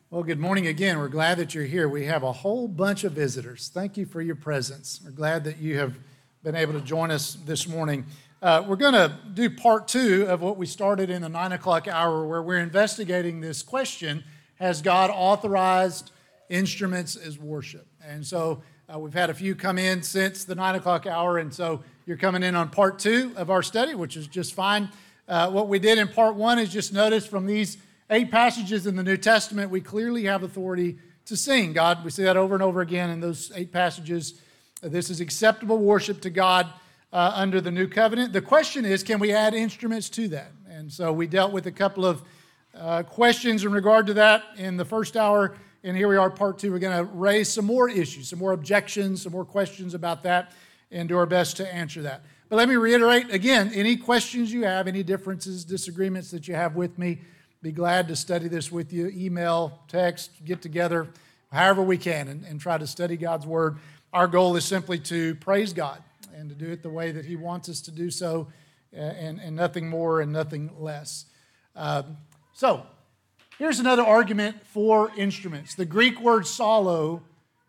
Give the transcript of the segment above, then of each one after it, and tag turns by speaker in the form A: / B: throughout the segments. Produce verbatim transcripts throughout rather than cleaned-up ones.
A: Well, good morning again. We're glad that you're here. We have a whole bunch of visitors. Thank you for your presence. We're glad that you have been able to join us this morning. Uh, we're going to do part two of what we started in the nine o'clock hour, where we're investigating this question: has God authorized instruments as worship? And so uh, we've had a few come in since the nine o'clock hour, and so you're coming in on part two of our study, which is just fine. Uh, what we did in part one is just notice from these eight passages in the New Testament, we clearly have authority to sing. God, we see that over and over again in those eight passages. This is acceptable worship to God uh, under the New Covenant. The question is, can we add instruments to that? And so we dealt with a couple of uh, questions in regard to that in the first hour, and here we are, part two. We're going to raise some more issues, some more objections, some more questions about that, and do our best to answer that. But let me reiterate again, any questions you have, any differences, disagreements that you have with me, be glad to study this with you. Email, text, get together, however we can, and, and try to study God's Word. Our goal is simply to praise God and to do it the way that He wants us to do so, and, and nothing more and nothing less. Um, so, here's another argument for instruments. The Greek word solo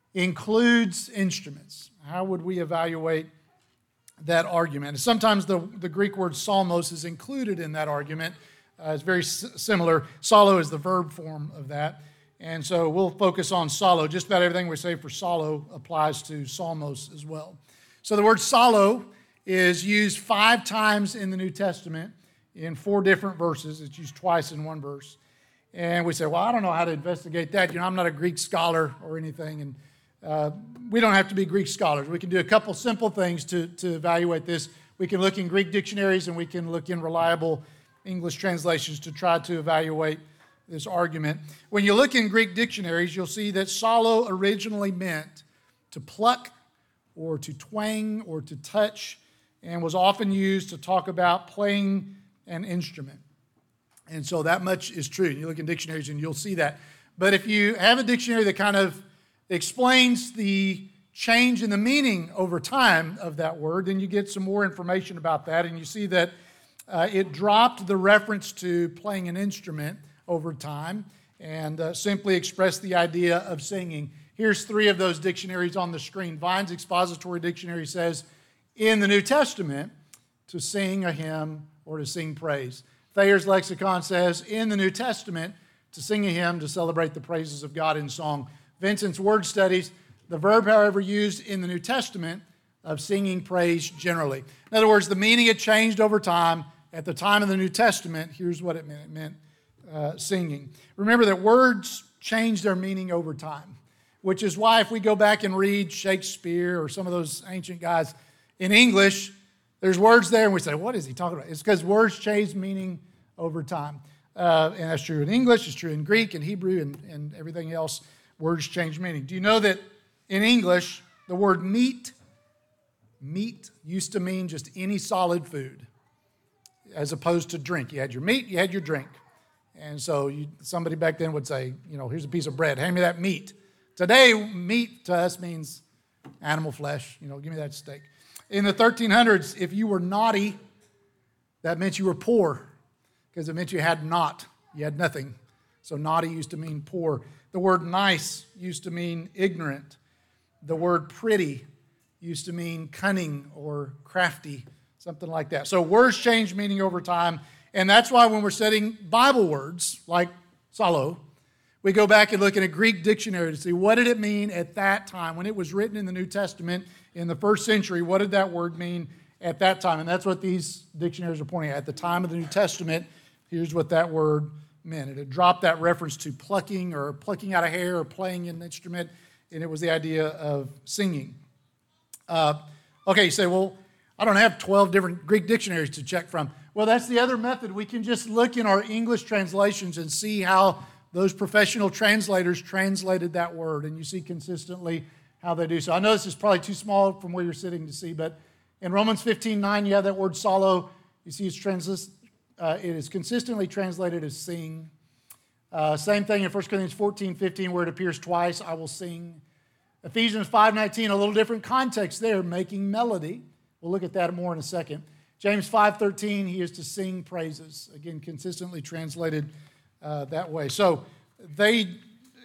A: includes instruments. How would we evaluate that argument? And sometimes the, the Greek word psalmos is included in that argument. Uh, it's very s- similar. Solo is the verb form of that. And so we'll focus on solo. Just about everything we say for solo applies to psalmos as well. So the word solo is used five times in the New Testament in four different verses. It's used twice in one verse. And we say, well, I don't know how to investigate that. You know, I'm not a Greek scholar or anything. And uh, we don't have to be Greek scholars. We can do a couple simple things to, to evaluate this. We can look in Greek dictionaries, and we can look in reliable English translations to try to evaluate this argument. When you look in Greek dictionaries, you'll see that solo originally meant to pluck or to twang or to touch, and was often used to talk about playing an instrument. And so that much is true. You look in dictionaries and you'll see that. But if you have a dictionary that kind of explains the change in the meaning over time of that word, then you get some more information about that, and you see that Uh, it dropped the reference to playing an instrument over time and uh, simply expressed the idea of singing. Here's three of those dictionaries on the screen. Vine's Expository Dictionary says, in the New Testament, to sing a hymn or to sing praise. Thayer's Lexicon says, in the New Testament, to sing a hymn, to celebrate the praises of God in song. Vincent's Word Studies, the verb, however, used in the New Testament of singing praise generally. In other words, the meaning had changed over time. At the time of the New Testament, here's what it meant. It meant uh, singing. Remember that words change their meaning over time, which is why if we go back and read Shakespeare or some of those ancient guys in English, there's words there and we say, what is he talking about? It's because words change meaning over time. Uh, and that's true in English, it's true in Greek and Hebrew and, and everything else. Words change meaning. Do you know that in English, the word meat, meat used to mean just any solid food, as opposed to drink. You had your meat, you had your drink. And so you, somebody back then would say, you know, here's a piece of bread, hand me that meat. Today, meat to us means animal flesh, you know, give me that steak. In the thirteen hundreds, if you were naughty, that meant you were poor, because it meant you had not, you had nothing. So naughty used to mean poor. The word nice used to mean ignorant. The word pretty used to mean cunning or crafty, something like that. So words change meaning over time, and that's why when we're studying Bible words, like solo, we go back and look in a Greek dictionary to see what did it mean at that time. When it was written in the New Testament in the first century, what did that word mean at that time? And that's what these dictionaries are pointing at. At the time of the New Testament, here's what that word meant. It had dropped that reference to plucking or plucking out a hair or playing an instrument, and it was the idea of singing. Uh, okay, you say, well, I don't have twelve different Greek dictionaries to check from. Well, that's the other method. We can just look in our English translations and see how those professional translators translated that word, and you see consistently how they do so. I know this is probably too small from where you're sitting to see, but in Romans fifteen nine, you have that word solo. You see it's trans- uh, it is consistently translated as sing. Uh, same thing in First Corinthians fourteen fifteen, where it appears twice, I will sing. Ephesians five nineteen, a little different context there, making melody. We'll look at that more in a second. James five thirteen, he is to sing praises. Again, consistently translated uh, that way. So they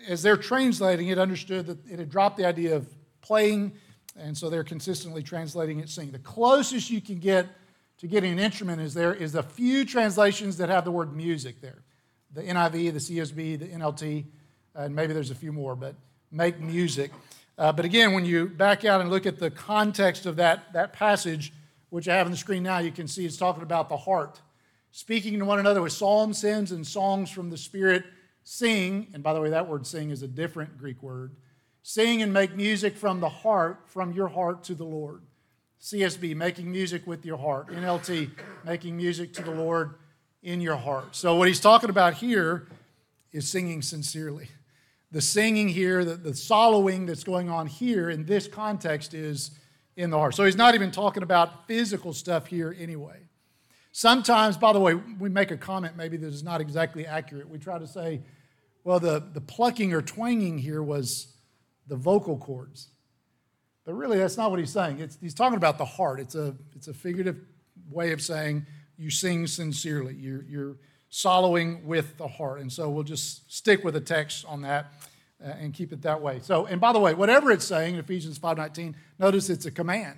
A: as they're translating it, understood that it had dropped the idea of playing, and so they're consistently translating it singing. The closest you can get to getting an instrument is there is a few translations that have the word music there. The N I V, the C S B, the N L T, and maybe there's a few more, but make music. Uh, but again, when you back out and look at the context of that, that passage, which I have on the screen now, you can see it's talking about the heart. Speaking to one another with psalms, hymns, and songs from the Spirit, sing, and by the way, that word sing is a different Greek word, sing and make music from the heart, from your heart to the Lord. C S B, making music with your heart. N L T, making music to the Lord in your heart. So what he's talking about here is singing sincerely. The singing here, the, the soloing that's going on here in this context is in the heart. So he's not even talking about physical stuff here anyway. Sometimes, by the way, we make a comment maybe that is not exactly accurate. We try to say, well, the, the plucking or twanging here was the vocal cords. But really, that's not what he's saying. It's, he's talking about the heart. It's a, it's a figurative way of saying you sing sincerely. You're, you're soloing with the heart. And so we'll just stick with the text on that uh, and keep it that way. So, and by the way, whatever it's saying in Ephesians five nineteen, notice it's a command.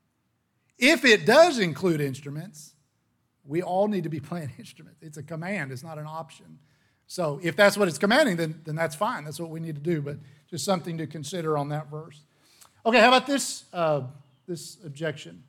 A: If it does include instruments, we all need to be playing instruments. It's a command. It's not an option. So if that's what it's commanding, then, then that's fine. That's what we need to do, but just something to consider on that verse. Okay, how about this, uh, this objection?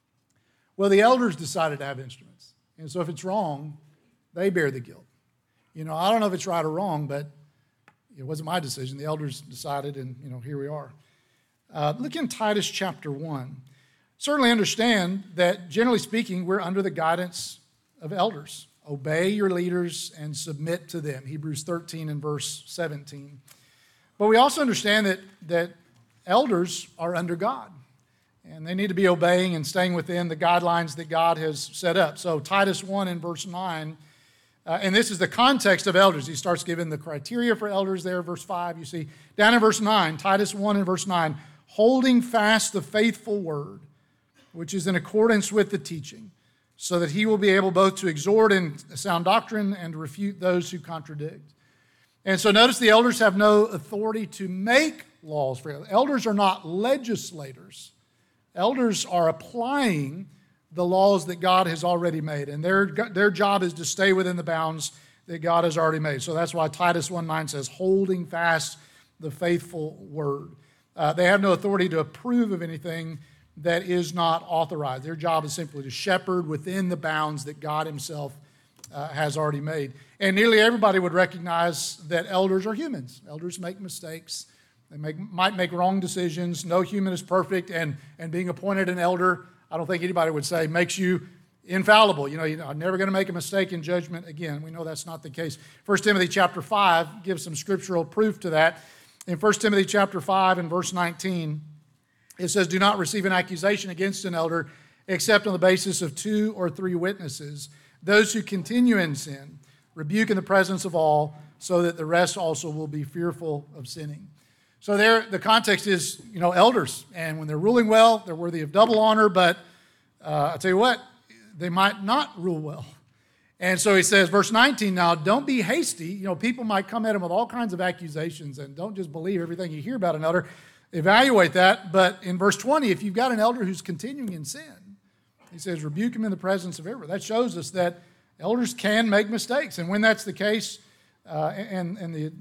A: Well, the elders decided to have instruments. And so if it's wrong, they bear the guilt. You know, I don't know if it's right or wrong, but it wasn't my decision. The elders decided, and, you know, here we are. Uh, look in Titus chapter one. Certainly understand that, generally speaking, we're under the guidance of elders. Obey your leaders and submit to them. Hebrews thirteen and verse seventeen. But we also understand that, that elders are under God. And they need to be obeying and staying within the guidelines that God has set up. So Titus one and verse nine, uh, and this is the context of elders. He starts giving the criteria for elders there, verse five. You see, down in verse nine, Titus one and verse nine, holding fast the faithful word, which is in accordance with the teaching, so that he will be able both to exhort in sound doctrine and to refute those who contradict. And so notice the elders have no authority to make laws for elders. Elders are not legislators. Elders are applying the laws that God has already made, and their, their job is to stay within the bounds that God has already made. So that's why Titus one nine says, holding fast the faithful word. Uh, they have no authority to approve of anything that is not authorized. Their job is simply to shepherd within the bounds that God himself uh, has already made. And nearly everybody would recognize that elders are humans. Elders make mistakes. They make, might make wrong decisions. No human is perfect, and, and being appointed an elder, I don't think anybody would say, makes you infallible. You know, you're never going to make a mistake in judgment again. We know that's not the case. First Timothy chapter five gives some scriptural proof to that. In First Timothy chapter five and verse nineteen, it says, do not receive an accusation against an elder except on the basis of two or three witnesses. Those who continue in sin, rebuke in the presence of all, so that the rest also will be fearful of sinning. So there, the context is, you know, elders. And when they're ruling well, they're worthy of double honor. But uh, I tell you what, they might not rule well. And so he says, verse nineteen, now don't be hasty. You know, people might come at him with all kinds of accusations, and don't just believe everything you hear about an elder. Evaluate that. But in verse twenty, if you've got an elder who's continuing in sin, he says, rebuke him in the presence of everyone. That shows us that elders can make mistakes. And when that's the case, uh, and, and the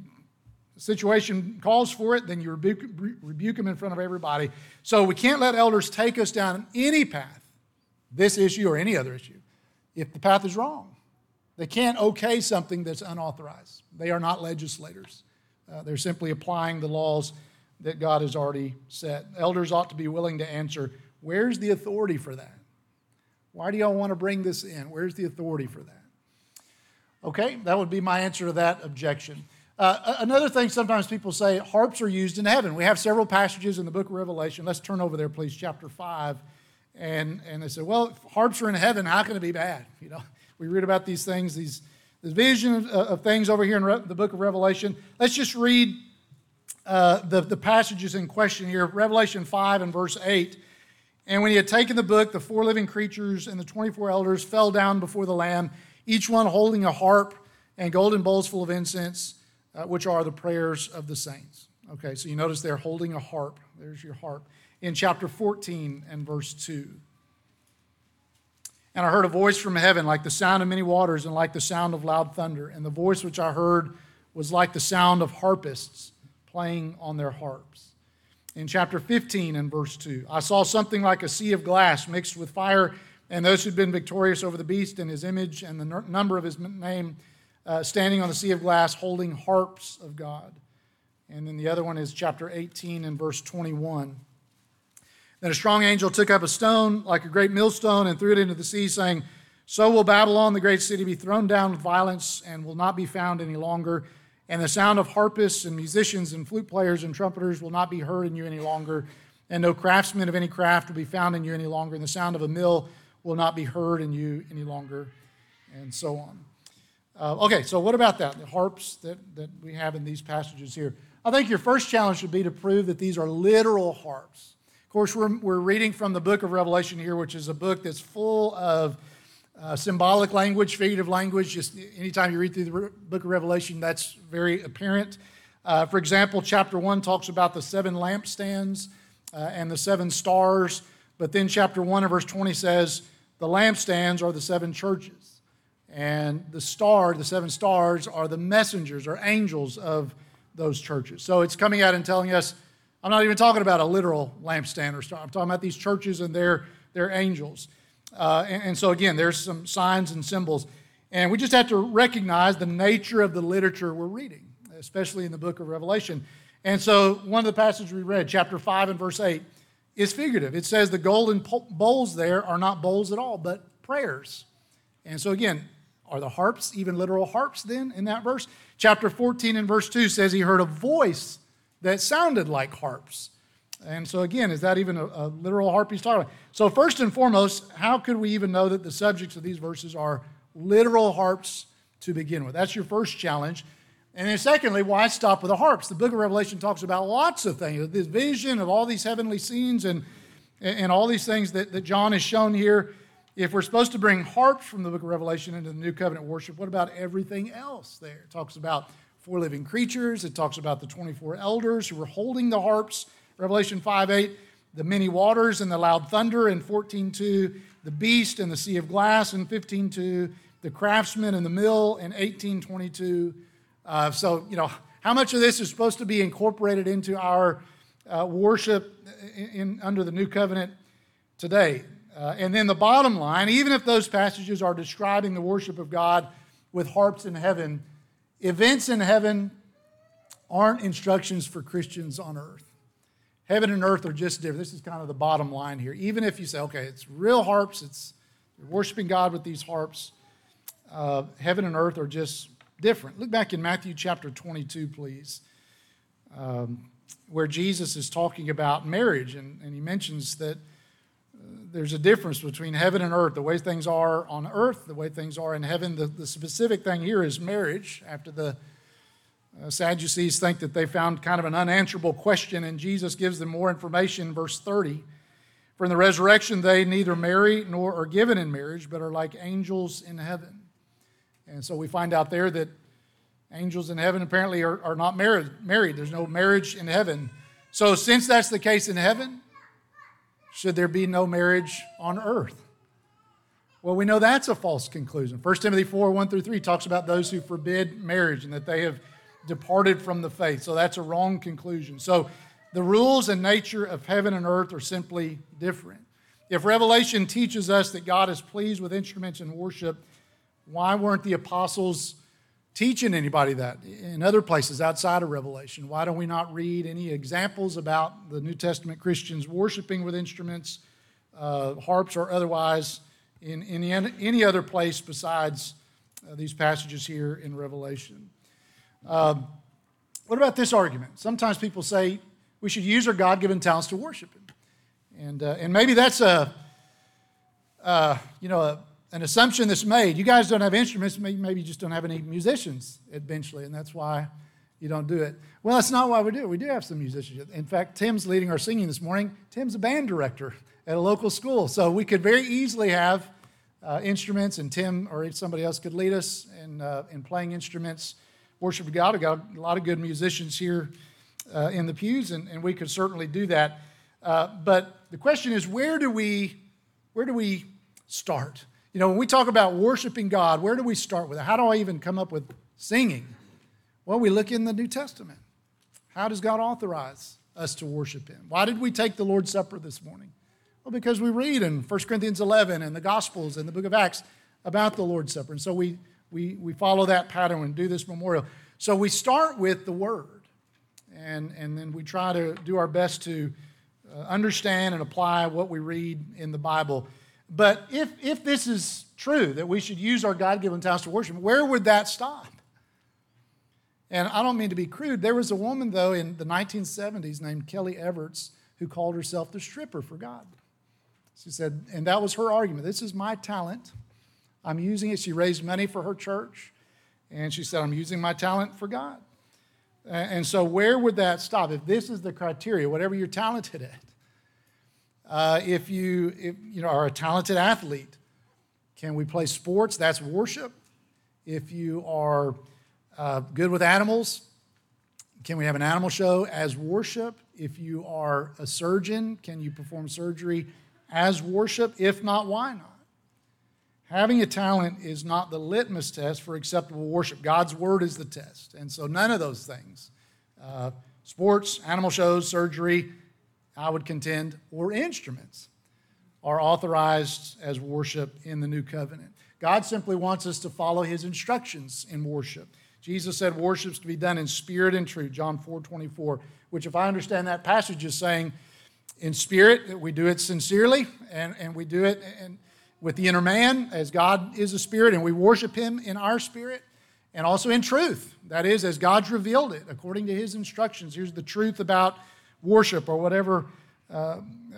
A: situation calls for it, then you rebuke, rebuke them in front of everybody. So we can't let elders take us down any path, this issue or any other issue, if the path is wrong. They can't okay something that's unauthorized. They are not legislators. Uh, they're simply applying the laws that God has already set. Elders ought to be willing to answer, where's the authority for that? Why do y'all want to bring this in? Where's the authority for that? Okay, that would be my answer to that objection. Uh, another thing, sometimes people say harps are used in heaven. We have several passages in the book of Revelation. Let's turn over there, please, chapter five. And, and they say, well, if harps are in heaven, how can it be bad? You know, we read about these things, these this vision of, of things over here in Re- the book of Revelation. Let's just read uh, the, the passages in question here. Revelation five and verse eight. And when he had taken the book, the four living creatures and the twenty-four elders fell down before the Lamb, each one holding a harp and golden bowls full of incense, uh, which are the prayers of the saints. Okay, so you notice they're holding a harp. There's your harp. In chapter fourteen and verse two. And I heard a voice from heaven like the sound of many waters and like the sound of loud thunder. And the voice which I heard was like the sound of harpists playing on their harps. In chapter fifteen and verse two, I saw something like a sea of glass mixed with fire, and those who'd been victorious over the beast and his image and the number of his name uh, standing on the sea of glass holding harps of God. And then the other one is chapter eighteen and verse twenty-one. Then a strong angel took up a stone like a great millstone and threw it into the sea, saying, so will Babylon, the great city, be thrown down with violence and will not be found any longer. And the sound of harpists and musicians and flute players and trumpeters will not be heard in you any longer. And no craftsman of any craft will be found in you any longer. And the sound of a mill will not be heard in you any longer. And so on. Uh, okay, so what about that? The harps that, that we have in these passages here. I think your first challenge should be to prove that these are literal harps. Of course, we're, we're reading from the book of Revelation here, which is a book that's full of uh, symbolic language, figurative language. Just anytime you read through the re- book of Revelation, that's very apparent. Uh, for example, chapter one talks about the seven lampstands uh, and the seven stars. But then chapter one and verse twenty says the lampstands are the seven churches. And the star, the seven stars, are the messengers or angels of those churches. So it's coming out and telling us, I'm not even talking about a literal lampstand or star. I'm talking about these churches and their, their angels. Uh, and, and so again, there's some signs and symbols. And we just have to recognize the nature of the literature we're reading, especially in the book of Revelation. And so one of the passages we read, chapter five and verse eight, is figurative. It says the golden bowls there are not bowls at all, but prayers. And so again, are the harps even literal harps then in that verse? Chapter fourteen and verse two says he heard a voice that sounded like harps. And so again, is that even a, a literal harp he's talking about? So first and foremost, how could we even know that the subjects of these verses are literal harps to begin with? That's your first challenge. And then secondly, why stop with the harps? The book of Revelation talks about lots of things, this vision of all these heavenly scenes and, and all these things that, that John has shown here. If we're supposed to bring harps from the book of Revelation into the New Covenant worship, what about everything else there? It talks about four living creatures. It talks about the twenty-four elders who were holding the harps, Revelation five eight, the many waters and the loud thunder in fourteen two, the beast and the sea of glass in fifteen two, the craftsman and the mill in eighteen twenty-two. Uh, so, you know, how much of this is supposed to be incorporated into our uh, worship in, in, under the New Covenant today? Uh, and then the bottom line, even if those passages are describing the worship of God with harps in heaven, events in heaven aren't instructions for Christians on earth. Heaven and earth are just different. This is kind of the bottom line here. Even if you say, okay, it's real harps, it's you're worshiping God with these harps, uh, heaven and earth are just different. Look back in Matthew chapter twenty-two, please, um, where Jesus is talking about marriage, and, and he mentions that there's a difference between heaven and earth, the way things are on earth, the way things are in heaven. The, the specific thing here is marriage. After the uh, Sadducees think that they found kind of an unanswerable question, and Jesus gives them more information in verse thirty. For in the resurrection they neither marry nor are given in marriage, but are like angels in heaven. And so we find out there that angels in heaven apparently are, are not married, married. There's no marriage in heaven. So since that's the case in heaven, should there be no marriage on earth? Well, we know that's a false conclusion. First Timothy four, one through three talks about those who forbid marriage and that they have departed from the faith. So that's a wrong conclusion. So the rules and nature of heaven and earth are simply different. If Revelation teaches us that God is pleased with instruments in worship, why weren't the apostles teaching anybody that in other places outside of Revelation? Why don't we not read any examples about the New Testament Christians worshiping with instruments, uh, harps or otherwise, in, in any other place besides uh, these passages here in Revelation? Uh, what about this argument? Sometimes people say we should use our God-given talents to worship Him. And, uh, and maybe that's a, uh, you know, a, an assumption that's made. You guys don't have instruments, maybe you just don't have any musicians at Benchley, and that's why you don't do it. Well, that's not why we do it. We do have some musicians. In fact, Tim's leading our singing this morning. Tim's a band director at a local school, so we could very easily have uh, instruments, and Tim or somebody else could lead us in, uh, in playing instruments. worship God. We've got a lot of good musicians here uh, in the pews, and, and we could certainly do that. Uh, but the question is, where do we, where do we start? You know, when we talk about worshiping God, where do we start with it? How do I even come up with singing? Well, we look in the New Testament. How does God authorize us to worship Him? Why did we take the Lord's Supper this morning? Well, because we read in First Corinthians eleven and the Gospels and the book of Acts about the Lord's Supper. And so we, we, we follow that pattern and do this memorial. So we start with the Word, and, and then we try to do our best to uh, understand and apply what we read in the Bible. But if, if this is true, that we should use our God-given talents to worship, where would that stop? And I don't mean to be crude. There was a woman, though, in the nineteen seventies named Kelly Everts who called herself the stripper for God. She said, and that was her argument. This is my talent. I'm using it. She raised money for her church. And she said, I'm using my talent for God. And so where would that stop? If this is the criteria, whatever you're talented at, uh, if you if, you know, are a talented athlete, can we play sports? That's worship. If you are uh, good with animals, can we have an animal show as worship? If you are a surgeon, can you perform surgery as worship? If not, why not? Having a talent is not the litmus test for acceptable worship. God's word is the test. And so none of those things, uh, sports, animal shows, surgery, I would contend, or instruments, are authorized as worship in the new covenant. God simply wants us to follow His instructions in worship. Jesus said worship is to be done in spirit and truth, John four twenty-four, which if I understand that passage is saying in spirit, we do it sincerely, and, and we do it in, with the inner man, as God is a spirit, and we worship Him in our spirit, and also in truth. That is, as God's revealed it, according to His instructions. Here's the truth about worship, or whatever, uh,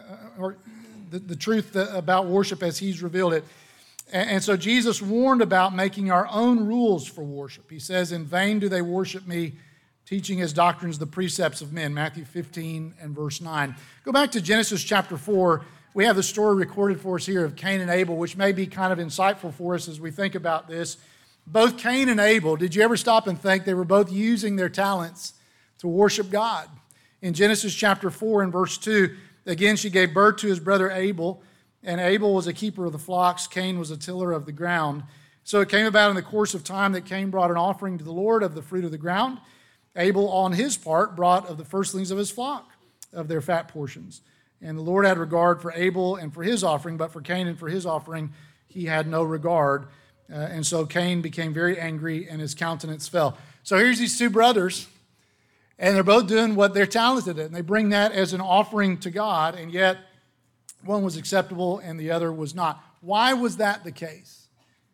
A: or the, the truth about worship as He's revealed it. And, and so Jesus warned about making our own rules for worship. He says, in vain do they worship me, teaching as doctrines the precepts of men, Matthew fifteen and verse nine. Go back to Genesis chapter four. We have the story recorded for us here of Cain and Abel, which may be kind of insightful for us as we think about this. Both Cain and Abel, did you ever stop and think they were both using their talents to worship God? In Genesis chapter four and verse two, again, she gave birth to his brother Abel, and Abel was a keeper of the flocks, Cain was a tiller of the ground. So it came about in the course of time that Cain brought an offering to the Lord of the fruit of the ground. Abel, on his part, brought of the firstlings of his flock, of their fat portions. And the Lord had regard for Abel and for his offering, but for Cain and for his offering he had no regard. Uh, and so Cain became very angry, and his countenance fell. So here's these two brothers, and they're both doing what they're talented at, and they bring that as an offering to God, and yet one was acceptable and the other was not. Why was that the case?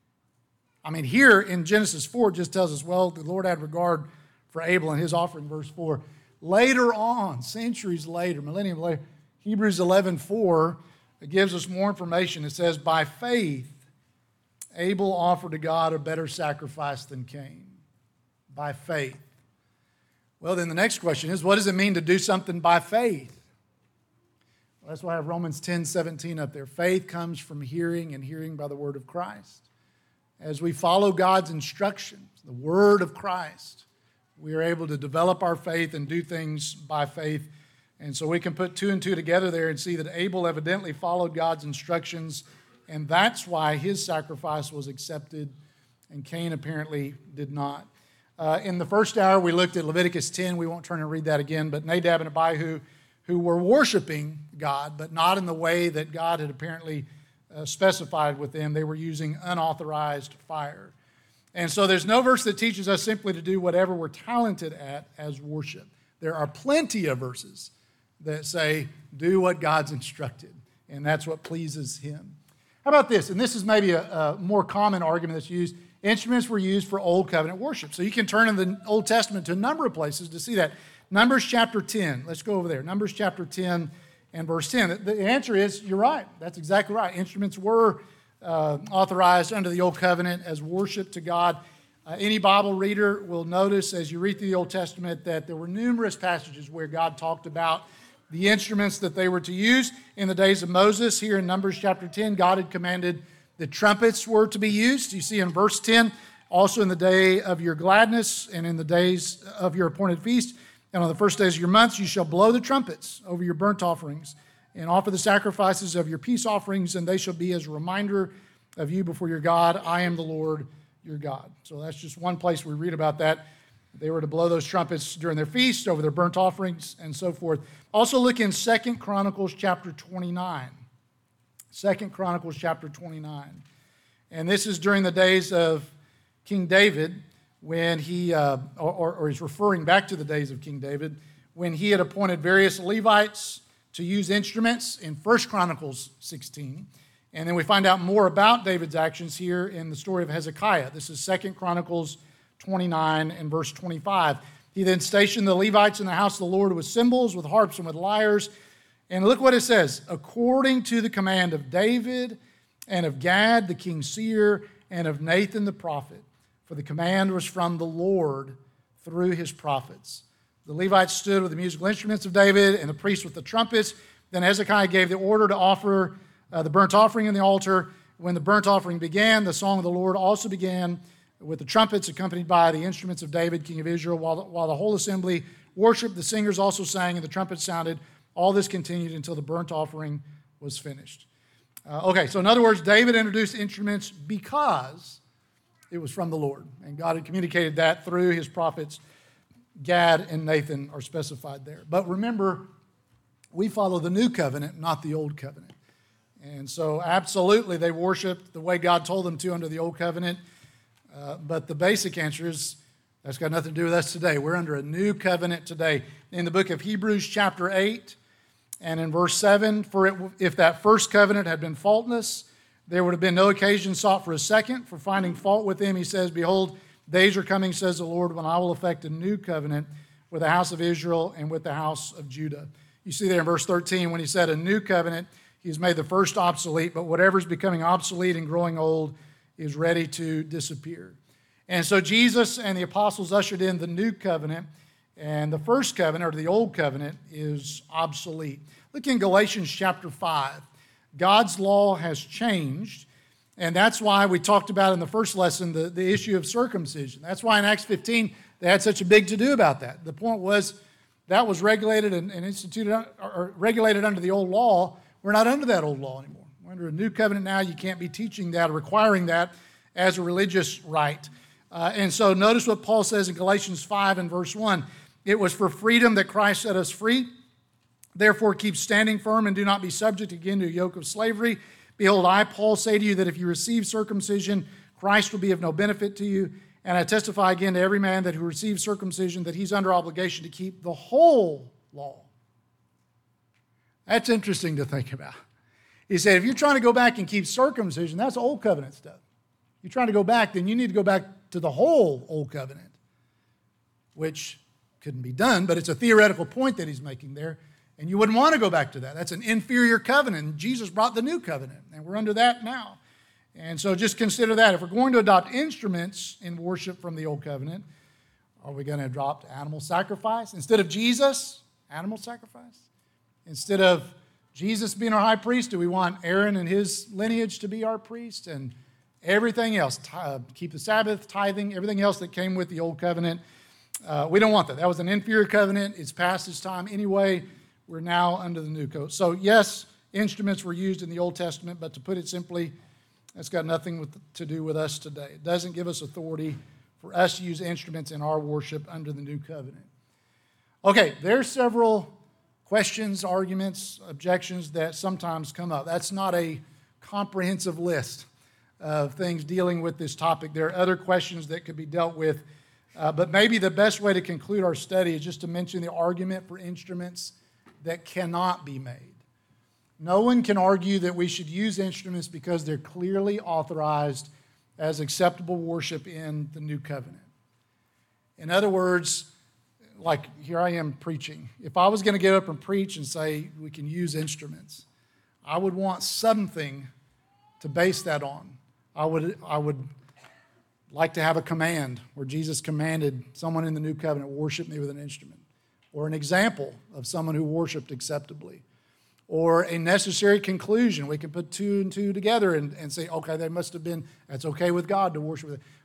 A: I mean, here in Genesis four, it just tells us, well, the Lord had regard for Abel and his offering, verse four. Later on, centuries later, millennium later, Hebrews eleven four gives us more information. It says, by faith, Abel offered to God a better sacrifice than Cain. By faith. Well, then the next question is, what does it mean to do something by faith? Well, that's why I have Romans ten seventeen up there. Faith comes from hearing, and hearing by the word of Christ. As we follow God's instructions, the word of Christ, we are able to develop our faith and do things by faith. And so we can put two and two together there and see that Abel evidently followed God's instructions, and that's why his sacrifice was accepted, and Cain apparently did not. Uh, in the first hour, we looked at Leviticus ten. We won't turn and read that again, but Nadab and Abihu, who were worshiping God, but not in the way that God had apparently uh, specified with them. They were using unauthorized fire. And so there's no verse that teaches us simply to do whatever we're talented at as worship. There are plenty of verses that say, do what God's instructed, and that's what pleases Him. How about this? And this is maybe a, a more common argument that's used. Instruments were used for Old Covenant worship. So you can turn in the Old Testament to a number of places to see that. Numbers chapter ten. Let's go over there. Numbers chapter ten and verse ten. The answer is, you're right. That's exactly right. Instruments were uh, authorized under the Old Covenant as worship to God. Uh, any Bible reader will notice as you read through the Old Testament that there were numerous passages where God talked about the instruments that they were to use. In the days of Moses, here in Numbers chapter ten, God had commanded that trumpets were to be used. You see in verse ten, Also in the day of your gladness and in the days of your appointed feast, and on the first days of your months, you shall blow the trumpets over your burnt offerings and offer the sacrifices of your peace offerings, and they shall be as a reminder of you before your God. I am the Lord your God. So that's just one place we read about that. They were to blow those trumpets during their feast, over their burnt offerings, and so forth. Also look in Second Chronicles chapter twenty-nine. Second Chronicles chapter twenty-nine. And this is during the days of King David, when he, uh, or, or he's referring back to the days of King David, when he had appointed various Levites to use instruments in First Chronicles sixteen. And then we find out more about David's actions here in the story of Hezekiah. This is Second Chronicles twenty-nine and verse twenty-five. He then stationed the Levites in the house of the Lord with cymbals, with harps, and with lyres. And look what it says, according to the command of David and of Gad, the king's seer, and of Nathan the prophet. For the command was from the Lord through his prophets. The Levites stood with the musical instruments of David, and the priests with the trumpets. Then Hezekiah gave the order to offer uh, the burnt offering in the altar. When the burnt offering began, the song of the Lord also began with the trumpets accompanied by the instruments of David, king of Israel. While the, while the whole assembly worshiped, the singers also sang, and the trumpets sounded. All this continued until the burnt offering was finished. Uh, okay, so in other words, David introduced instruments because it was from the Lord, and God had communicated that through his prophets. Gad and Nathan are specified there. But remember, we follow the new covenant, not the old covenant. And so absolutely they worshiped the way God told them to under the old covenant. Uh, but the basic answer is that's got nothing to do with us today. We're under a new covenant today. In the book of Hebrews chapter eight and in verse seven, for it, if that first covenant had been faultless, there would have been no occasion sought for a second. For finding fault with him, he says, behold, days are coming, says the Lord, when I will effect a new covenant with the house of Israel and with the house of Judah. You see there in verse thirteen, when he said a new covenant, he has made the first obsolete, but whatever is becoming obsolete and growing old is ready to disappear. And so Jesus and the apostles ushered in the new covenant, and the first covenant, or the old covenant, is obsolete. Look in Galatians chapter five. God's law has changed, and that's why we talked about in the first lesson the, the issue of circumcision. That's why in Acts fifteen they had such a big to-do about that. The point was that was regulated and, and instituted or, or regulated under the old law. We're not under that old law anymore. We're under a new covenant now. You can't be teaching that or requiring that as a religious right. Uh, and so notice what Paul says in Galatians five and verse one. It was for freedom that Christ set us free. Therefore keep standing firm and do not be subject again to a yoke of slavery. Behold, I, Paul, say to you that if you receive circumcision, Christ will be of no benefit to you. And I testify again to every man that who receives circumcision that he's under obligation to keep the whole law. That's interesting to think about. He said, if you're trying to go back and keep circumcision, that's old covenant stuff. If you're trying to go back, then you need to go back to the whole old covenant, which couldn't be done, but it's a theoretical point that he's making there. And you wouldn't want to go back to that. That's an inferior covenant. Jesus brought the new covenant, and we're under that now. And so just consider that. If we're going to adopt instruments in worship from the old covenant, are we going to adopt animal sacrifice? Instead of Jesus, animal sacrifice? Instead of Jesus being our high priest, do we want Aaron and his lineage to be our priest? And everything else, uh, keep the Sabbath, tithing, everything else that came with the old covenant. Uh, we don't want that. That was an inferior covenant. It's past its time anyway. We're now under the new code. So yes, instruments were used in the Old Testament, but to put it simply, that's got nothing with, to do with us today. It doesn't give us authority for us to use instruments in our worship under the new covenant. Okay, there's several questions, arguments, objections that sometimes come up. That's not a comprehensive list of things dealing with this topic. There are other questions that could be dealt with, uh, but maybe the best way to conclude our study is just to mention the argument for instruments that cannot be made. No one can argue that we should use instruments because they're clearly authorized as acceptable worship in the new covenant. In other words, like here I am preaching. If I was going to get up and preach and say we can use instruments, I would want something to base that on. I would, I would like to have a command where Jesus commanded someone in the new covenant, worship me with an instrument, or an example of someone who worshiped acceptably, or a necessary conclusion. We can put two and two together and, and say, okay, they must have been, that's okay with God to worship with it.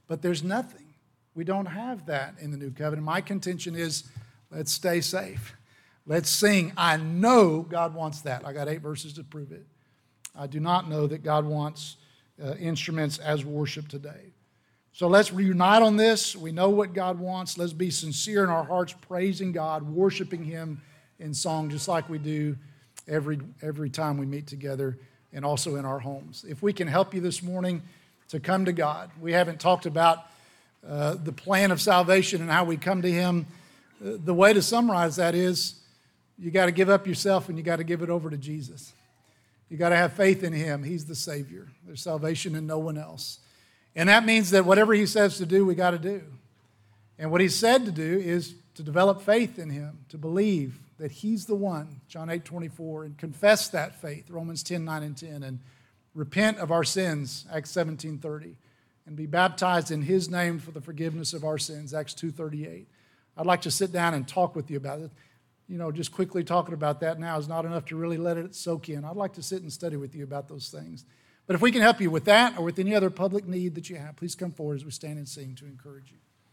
A: but there's nothing. We don't have that in the new covenant. My contention is, let's stay safe. Let's sing. I know God wants that. I got eight verses to prove it. I do not know that God wants uh, instruments as worship today. So let's reunite on this. We know what God wants. Let's be sincere in our hearts, praising God, worshiping Him in song, just like we do every, every time we meet together, and also in our homes. If we can help you this morning to come to God. We haven't talked about uh, the plan of salvation and how we come to Him. Uh, the way to summarize that is you got to give up yourself and you got to give it over to Jesus. You got to have faith in Him. He's the Savior. There's salvation in no one else. And that means that whatever He says to do, we got to do. And what He said to do is to develop faith in Him, to believe that He's the one, John eight twenty-four, and confess that faith, Romans ten, nine and ten, and repent of our sins, Acts seventeen thirty, and be baptized in His name for the forgiveness of our sins, Acts two thirty-eight. I'd like to sit down and talk with you about it. You know, just quickly talking about that now is not enough to really let it soak in. I'd like to sit and study with you about those things. But if we can help you with that or with any other public need that you have, please come forward as we stand and sing to encourage you.